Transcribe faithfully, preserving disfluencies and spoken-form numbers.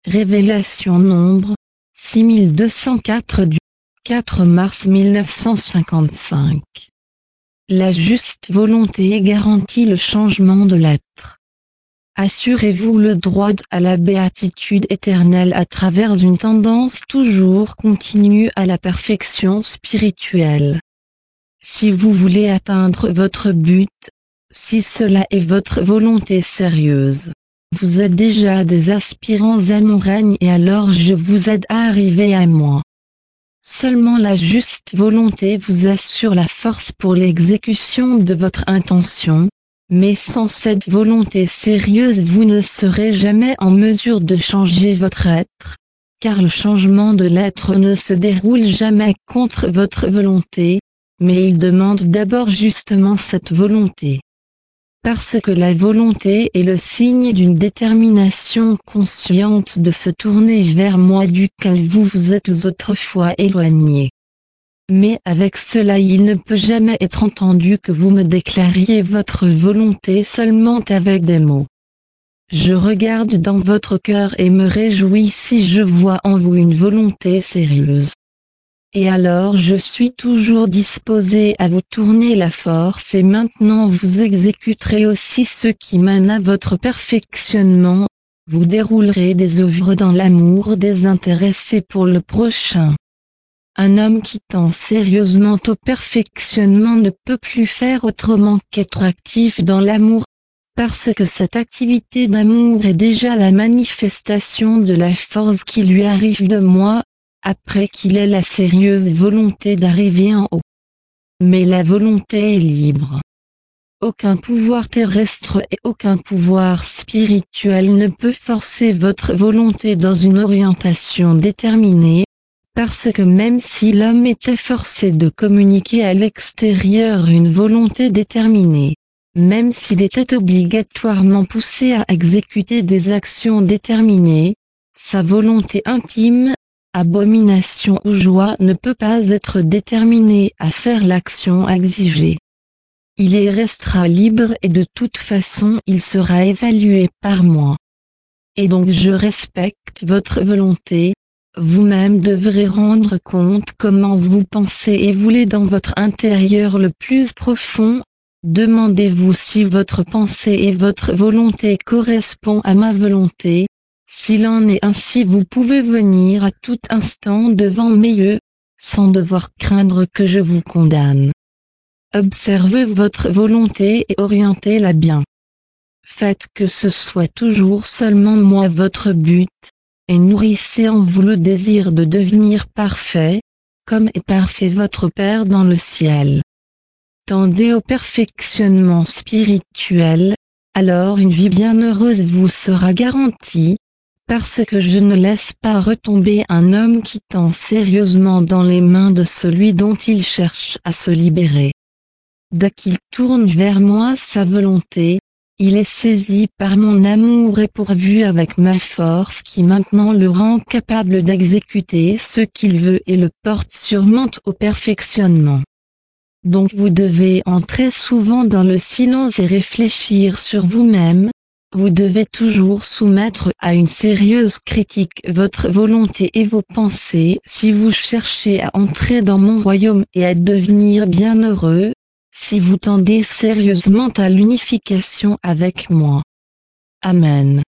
Révélation nombre six mille deux cent quatre du quatre mars mille neuf cent cinquante-cinq. La juste volonté garantit le changement de l'être. Assurez-vous le droit à la béatitude éternelle à travers une tendance toujours continue à la perfection spirituelle. Si vous voulez atteindre votre but, si cela est votre volonté sérieuse, vous êtes déjà des aspirants à mon règne et alors je vous aide à arriver à moi. Seulement la juste volonté vous assure la force pour l'exécution de votre intention, mais sans cette volonté sérieuse vous ne serez jamais en mesure de changer votre être, car le changement de l'être ne se déroule jamais contre votre volonté, mais il demande d'abord justement cette volonté. Parce que la volonté est le signe d'une détermination consciente de se tourner vers moi duquel vous vous êtes autrefois éloigné. Mais avec cela il ne peut jamais être entendu que vous me déclariez votre volonté seulement avec des mots. Je regarde dans votre cœur et me réjouis si je vois en vous une volonté sérieuse. Et alors je suis toujours disposé à vous tourner la force et maintenant vous exécuterez aussi ce qui mène à votre perfectionnement, vous déroulerez des œuvres dans l'amour désintéressé pour le prochain. Un homme qui tend sérieusement au perfectionnement ne peut plus faire autrement qu'être actif dans l'amour, parce que cette activité d'amour est déjà la manifestation de la force qui lui arrive de moi, après qu'il ait la sérieuse volonté d'arriver en haut. Mais la volonté est libre. Aucun pouvoir terrestre et aucun pouvoir spirituel ne peut forcer votre volonté dans une orientation déterminée, parce que même si l'homme était forcé de communiquer à l'extérieur une volonté déterminée, même s'il était obligatoirement poussé à exécuter des actions déterminées, sa volonté intime, abomination ou joie ne peut pas être déterminé à faire l'action exigée. Il y restera libre et de toute façon il sera évalué par moi. Et donc je respecte votre volonté, vous-même devrez rendre compte comment vous pensez et voulez dans votre intérieur le plus profond, demandez-vous si votre pensée et votre volonté correspondent à ma volonté. S'il en est ainsi vous pouvez venir à tout instant devant mes yeux, sans devoir craindre que je vous condamne. Observez votre volonté et orientez-la bien. Faites que ce soit toujours seulement moi votre but, et nourrissez en vous le désir de devenir parfait, comme est parfait votre Père dans le ciel. Tendez au perfectionnement spirituel, alors une vie bienheureuse vous sera garantie, parce que je ne laisse pas retomber un homme qui tend sérieusement dans les mains de celui dont il cherche à se libérer. Dès qu'il tourne vers moi sa volonté, il est saisi par mon amour et pourvu avec ma force qui maintenant le rend capable d'exécuter ce qu'il veut et le porte sûrement au perfectionnement. Donc vous devez entrer souvent dans le silence et réfléchir sur vous-même. Vous devez toujours soumettre à une sérieuse critique votre volonté et vos pensées si vous cherchez à entrer dans mon royaume et à devenir bienheureux, si vous tendez sérieusement à l'unification avec moi. Amen.